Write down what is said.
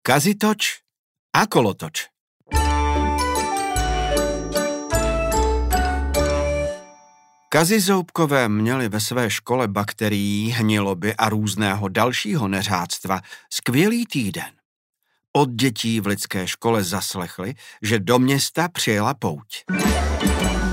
Kazitoč a kolotoč. Kazizoubkové měli ve své škole bakterií, hniloby a různého dalšího neřáctva skvělý týden. Od dětí v lidské škole zaslechli, že do města přijela pouť.